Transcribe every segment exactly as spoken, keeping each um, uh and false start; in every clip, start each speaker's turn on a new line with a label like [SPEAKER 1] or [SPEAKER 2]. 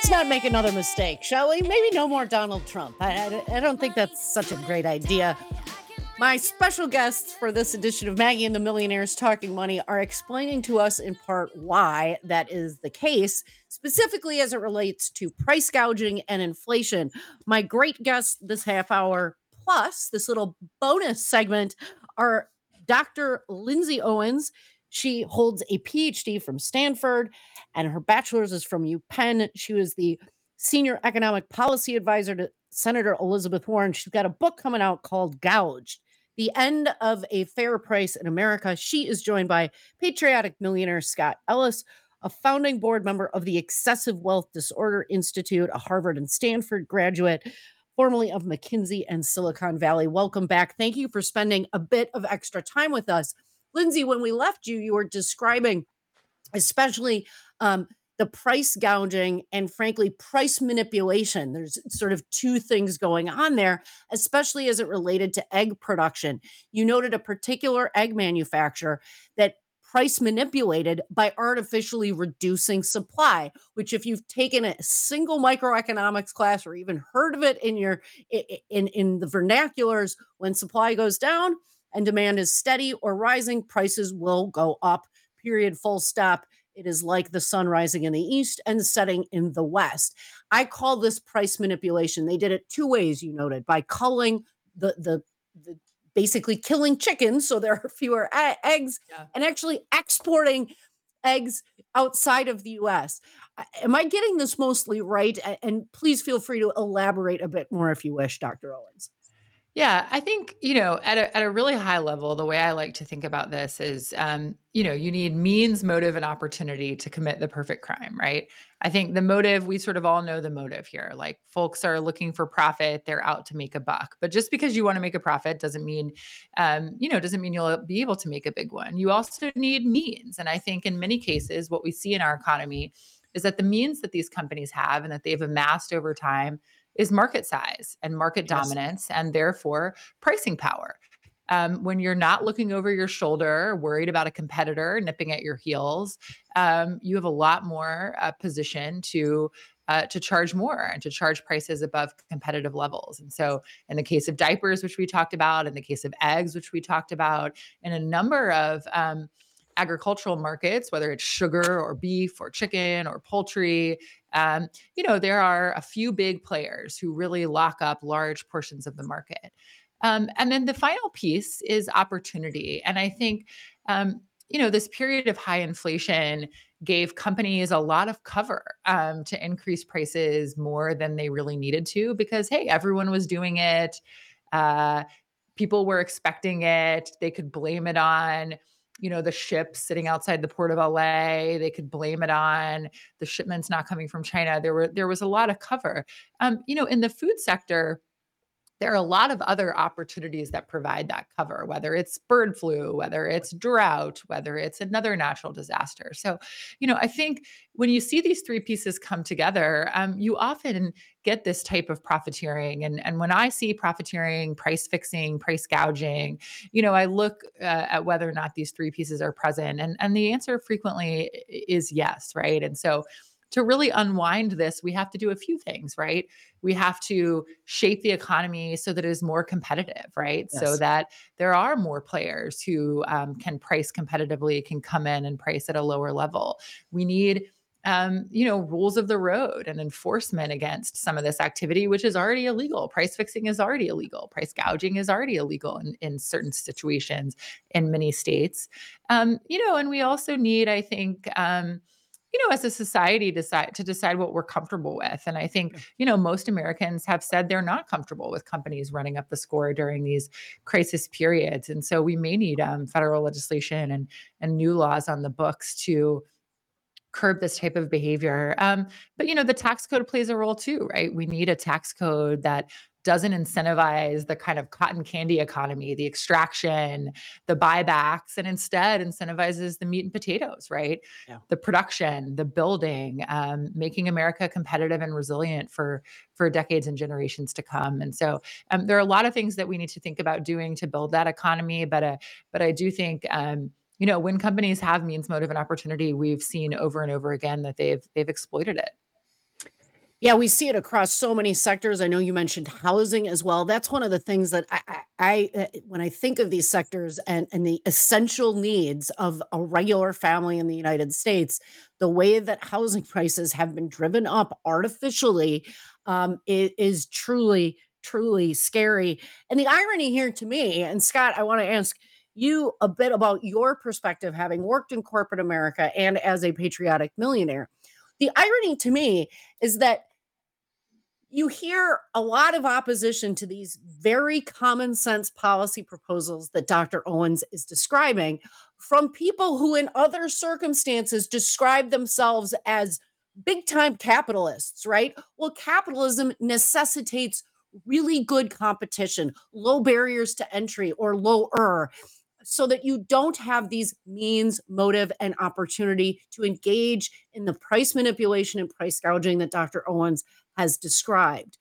[SPEAKER 1] let's not make another mistake, shall we? Maybe no more Donald Trump. I, I, I don't think that's such a great idea. My special guests for this edition of Maggie and the Millionaires Talking Money are explaining to us in part why that is the case, specifically as it relates to price gouging and inflation. My great guests this half hour, plus this little bonus segment, are Doctor Lindsay Owens. She holds a P H D from Stanford, and her bachelor's is from UPenn. She was the senior economic policy advisor to Senator Elizabeth Warren. She's got a book coming out called Gouged: The End of a Fair Price in America. She is joined by patriotic millionaire Scott Ellis, a founding board member of the Excessive Wealth Disorder Institute, a Harvard and Stanford graduate, formerly of McKinsey and Silicon Valley. Welcome back. Thank you for spending a bit of extra time with us. Lindsay, when we left you, you were describing especially um, the price gouging and, frankly, price manipulation. There's sort of two things going on there, especially as it related to egg production. You noted a particular egg manufacturer that price manipulated by artificially reducing supply, which, if you've taken a single microeconomics class or even heard of it in your in in the vernaculars, when supply goes down and demand is steady or rising, prices will go up, period, full stop. It is like the sun rising in the east and setting in the west. I call this price manipulation. They did it two ways, you noted, by culling the, the, the basically killing chickens so there are fewer a- eggs yeah. and actually exporting eggs outside of the U S. Am I getting this mostly right? And please feel free to elaborate a bit more if you wish, Doctor Owens.
[SPEAKER 2] Yeah, I think, you know, at a, at a really high level, the way I like to think about this is, um, you know, you need means, motive, and opportunity to commit the perfect crime, right? I think the motive, we sort of all know the motive here. Like, folks are looking for profit. They're out to make a buck. But just because you want to make a profit doesn't mean, um, you know, doesn't mean you'll be able to make a big one. You also need means. And I think in many cases, what we see in our economy is that the means that these companies have and that they've amassed over time is market size and market yes. dominance, and therefore pricing power. Um, when you're not looking over your shoulder, worried about a competitor nipping at your heels, um, you have a lot more uh, position to uh, to charge more and to charge prices above competitive levels. And so in the case of diapers, which we talked about, in the case of eggs, which we talked about, in a number of um, agricultural markets, whether it's sugar or beef or chicken or poultry, um, you know, there are a few big players who really lock up large portions of the market. Um, and then the final piece is opportunity. And I think, um, you know, this period of high inflation gave companies a lot of cover um, to increase prices more than they really needed to because, hey, everyone was doing it. Uh, people were expecting it. They could blame it on, you know, the ships sitting outside the port of L A. They could blame it on the shipments not coming from China. There were there was a lot of cover. Um, you know, in the food sector, there are a lot of other opportunities that provide that cover, whether it's bird flu, whether it's drought, whether it's another natural disaster. So, you know, I think when you see these three pieces come together, um, you often get this type of profiteering. And, and when I see profiteering, price fixing, price gouging, you know, I look uh, at whether or not these three pieces are present. And, and the answer frequently is yes, right? And so to really unwind this, we have to do a few things, right? We have to shape the economy so that it is more competitive, right? Yes. So that there are more players who um, can price competitively, can come in and price at a lower level. We need Um, you know, rules of the road and enforcement against some of this activity, which is already illegal. Price fixing is already illegal. Price gouging is already illegal in, in certain situations in many states. Um, you know, and we also need, I think, um, you know, as a society decide to decide what we're comfortable with. And I think, you know, most Americans have said they're not comfortable with companies running up the score during these crisis periods. And so we may need um, federal legislation and, and new laws on the books to curb this type of behavior. Um, but, you know, the tax code plays a role too, right? We need a tax code that doesn't incentivize the kind of cotton candy economy, the extraction, the buybacks, and instead incentivizes the meat and potatoes, right? Yeah. The production, the building, um, making America competitive and resilient for, for decades and generations to come. And so um, there are a lot of things that we need to think about doing to build that economy. But, uh, but I do think, um, you know, when companies have means, motive, and opportunity, we've seen over and over again that they've they've exploited it.
[SPEAKER 1] Yeah, we see it across so many sectors. I know you mentioned housing as well. That's one of the things that I, I, I uh, when I think of these sectors and and the essential needs of a regular family in the United States, the way that housing prices have been driven up artificially, um, i- is truly truly scary. And the irony here to me, and Scott, I want to ask you a bit about your perspective, having worked in corporate America and as a patriotic millionaire. The irony to me is that you hear a lot of opposition to these very common sense policy proposals that Doctor Owens is describing from people who, in other circumstances, describe themselves as big time capitalists, right? Well, capitalism necessitates really good competition, low barriers to entry or lower, so that you don't have these means, motive, and opportunity to engage in the price manipulation and price gouging that Doctor Owens has described.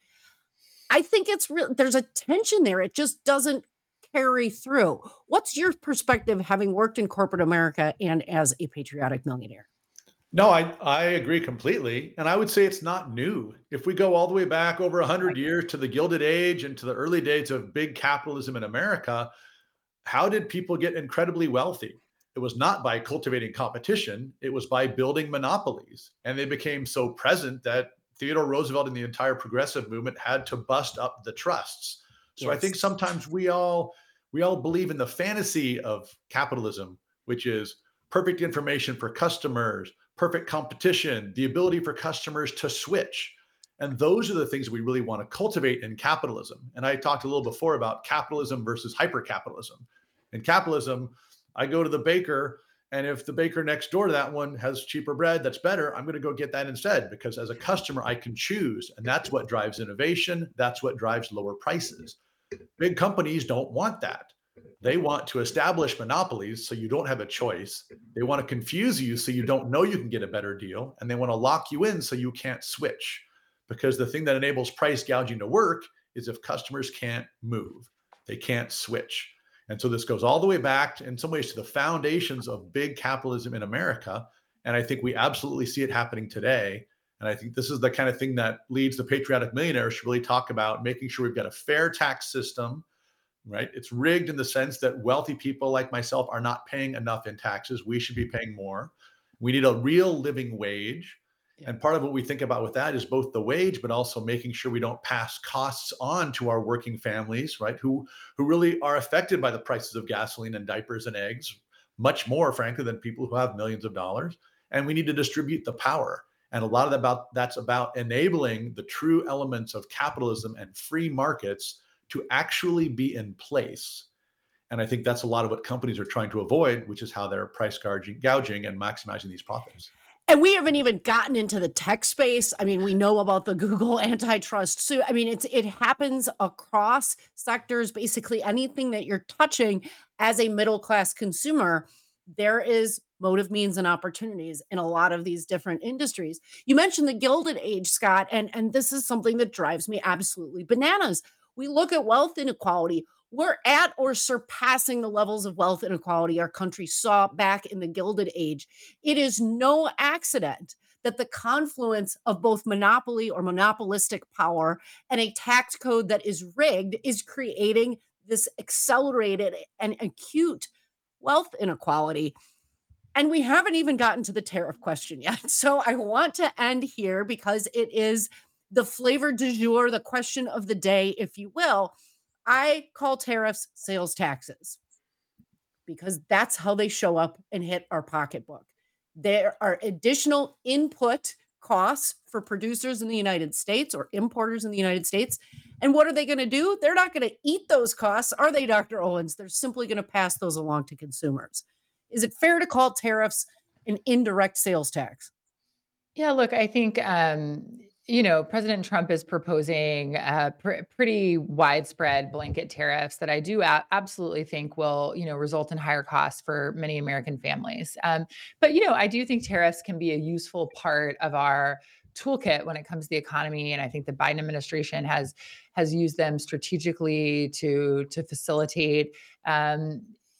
[SPEAKER 1] I think it's real. There's a tension there. It just doesn't carry through. What's your perspective having worked in corporate America and as a patriotic millionaire?
[SPEAKER 3] No, I I agree completely, and I would say it's not new. If we go all the way back over
[SPEAKER 1] Right.
[SPEAKER 3] one hundred years to the Gilded Age and to the early days of big capitalism in America, how did people get incredibly wealthy? It was not by cultivating competition, it was by building monopolies, and they became so present that Theodore Roosevelt and the entire progressive movement had to bust up the trusts. So I think
[SPEAKER 1] Yes.
[SPEAKER 3] sometimes we all we all believe in the fantasy of capitalism, which is perfect information for customers, perfect competition, the ability for customers to switch. And those are the things we really want to cultivate in capitalism. And I talked a little before about capitalism versus hypercapitalism. In capitalism, I go to the baker, and if the baker next door to that one has cheaper bread that's better, I'm going to go get that instead because as a customer, I can choose. And that's what drives innovation. That's what drives lower prices. Big companies don't want that. They want to establish monopolies so you don't have a choice. They want to confuse you so you don't know you can get a better deal. And they want to lock you in so you can't switch. Because the thing that enables price gouging to work is if customers can't move, they can't switch. And so this goes all the way back, in some ways, to the foundations of big capitalism in America. And I think we absolutely see it happening today. And I think this is the kind of thing that leads the patriotic millionaires to really talk about making sure we've got a fair tax system, right? It's rigged in the sense that wealthy people like myself are not paying enough in taxes. We should be paying more. We need a real living wage.
[SPEAKER 1] Yeah.
[SPEAKER 3] And part of what we think about with that is both the wage, but also making sure we don't pass costs on to our working families, right? Who who really are affected by the prices of gasoline and diapers and eggs, much more, frankly, than people who have millions of dollars. And we need to distribute the power. And a lot of that about that's about enabling the true elements of capitalism and free markets to actually be in place. And I think that's a lot of what companies are trying to avoid, which is how they're price gouging, gouging and maximizing these profits.
[SPEAKER 1] And we haven't even gotten into the tech space. I mean, we know about the Google antitrust suit. I mean, it's it happens across sectors. Basically, anything that you're touching as a middle class consumer, there is motive, means, and opportunities in a lot of these different industries. You mentioned the Gilded Age, Scott, and and this is something that drives me absolutely bananas. We look at wealth inequality. We're at or surpassing the levels of wealth inequality our country saw back in the Gilded Age. It is no accident that the confluence of both monopoly or monopolistic power and a tax code that is rigged is creating this accelerated and acute wealth inequality. And we haven't even gotten to the tariff question yet. So I want to end here because it is the flavor du jour, the question of the day, if you will. I call tariffs sales taxes because that's how they show up and hit our pocketbook. There are additional input costs for producers in the United States or importers in the United States. And what are they going to do? They're not going to eat those costs, are they, Doctor Owens? They're simply going to pass those along to consumers. Is it fair to call tariffs an indirect sales tax?
[SPEAKER 2] Yeah, look, I think, um, you know, President Trump is proposing uh, pr- pretty widespread blanket tariffs that I do a- absolutely think will, you know, result in higher costs for many American families. Um, but, you know, I do think tariffs can be a useful part of our toolkit when it comes to the economy, and I think the Biden administration has has used them strategically to to facilitate. Um,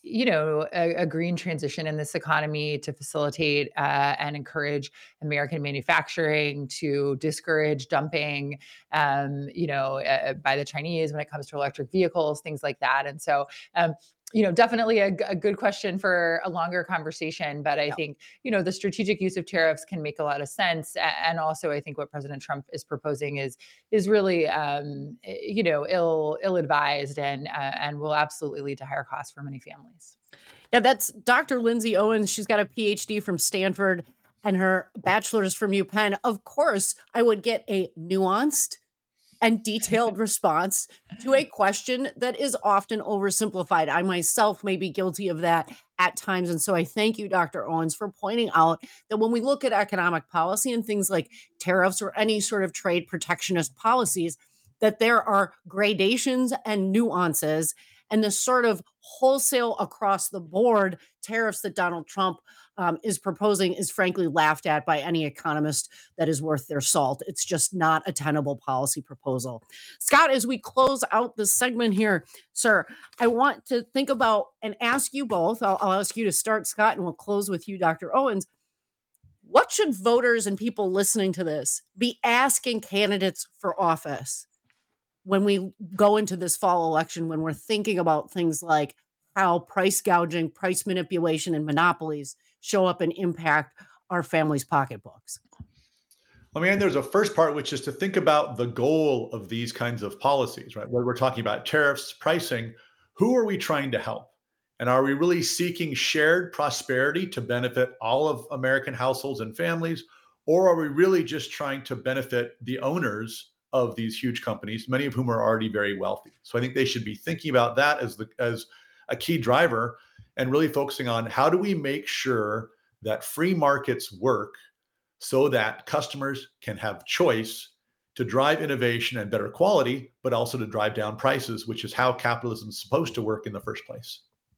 [SPEAKER 2] you know, a, a green transition in this economy to facilitate uh, and encourage American manufacturing, to discourage dumping, um, you know, uh, by the Chinese when it comes to electric vehicles, things like that. And so, um, you know, definitely a, g- a good question for a longer conversation. But I
[SPEAKER 1] Yeah.
[SPEAKER 2] think, you know, the strategic use of tariffs can make a lot of sense. A- And also, I think what President Trump is proposing is is really, um, eh, you know, ill ill advised, and uh, and will absolutely lead to higher costs for many families.
[SPEAKER 1] Yeah, that's Doctor Lindsay Owens. She's got a P H D from Stanford and her bachelor's from UPenn. Of course, I would get a nuanced and detailed response to a question that is often oversimplified. I myself may be guilty of that at times. And so I thank you, Doctor Owens, for pointing out that when we look at economic policy and things like tariffs or any sort of trade protectionist policies, that there are gradations and nuances. And the sort of wholesale across the board tariffs that Donald Trump um, is proposing is frankly laughed at by any economist that is worth their salt. It's just not a tenable policy proposal. Scott, as we close out this segment here, sir, I want to think about and ask you both. I'll, I'll ask you to start, Scott, and we'll close with you, Doctor Owens. What should voters and people listening to this be asking candidates for office when we go into this fall election, when we're thinking about things like how price gouging, price manipulation, and monopolies show up and impact our families' pocketbooks?
[SPEAKER 3] I mean, there's a first part, which is to think about the goal of these kinds of policies, right? Whether we're talking about tariffs, pricing, who are we trying to help? And are we really seeking shared prosperity to benefit all of American households and families? Or are we really just trying to benefit the owners of these huge companies, many of whom are already very wealthy? So I think they should be thinking about that as the as a key driver, and really focusing on how do we make sure that free markets work so that customers can have choice to drive innovation and better quality, but also to drive down prices, which is how capitalism is supposed to work in the first place.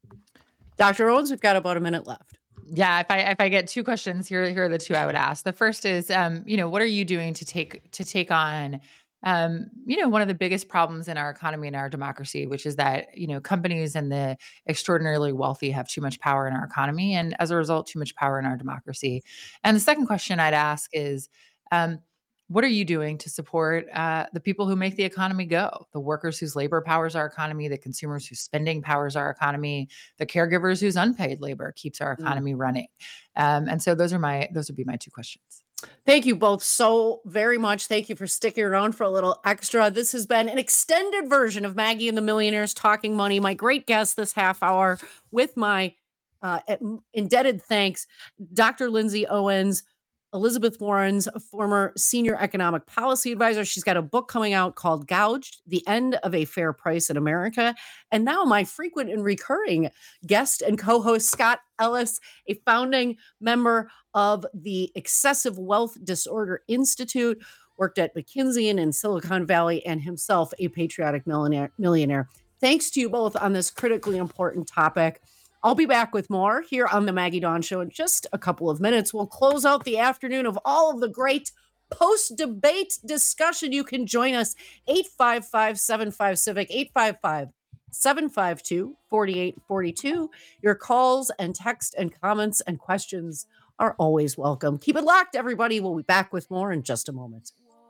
[SPEAKER 1] Doctor Owens, we've got about a minute left.
[SPEAKER 2] Yeah, if I if I get two questions, here here are the two I would ask. The first is, um, you know, what are you doing to take to take on, um, you know, one of the biggest problems in our economy and our democracy, which is that, you know, companies and the extraordinarily wealthy have too much power in our economy, and as a result, too much power in our democracy. And the second question I'd ask is, um, what are you doing to support uh, the people who make the economy go? The workers whose labor powers our economy, the consumers whose spending powers our economy, the caregivers whose unpaid labor keeps our
[SPEAKER 1] Mm.
[SPEAKER 2] economy running. Um, and so those are my those would be my two questions.
[SPEAKER 1] Thank you both so very much. Thank you for sticking around for a little extra. This has been an extended version of Maggie and the Millionaires Talking Money. My great guest this half hour, with my uh, indebted thanks, Doctor Lindsay Owens, Elizabeth Warren's former senior economic policy advisor. She's got a book coming out called Gouged: The End of a Fair Price in America. And now my frequent and recurring guest and co-host, Scott Ellis, a founding member of the Excessive Wealth Disorder Institute, worked at McKinsey and in Silicon Valley, and himself a patriotic millionaire. millionaire. Thanks to you both on this critically important topic. I'll be back with more here on the Maggie Dawn Show in just a couple of minutes. We'll close out the afternoon of all of the great post-debate discussion. You can join us, eight five five, seven five, civic, eight five five, seven five two, four eight four two. Your calls and text and comments and questions are always welcome. Keep it locked, everybody. We'll be back with more in just a moment.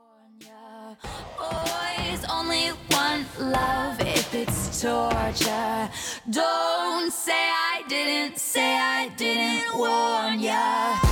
[SPEAKER 4] Boys, only one love if it's torture. Don't say I didn't, say I didn't warn ya.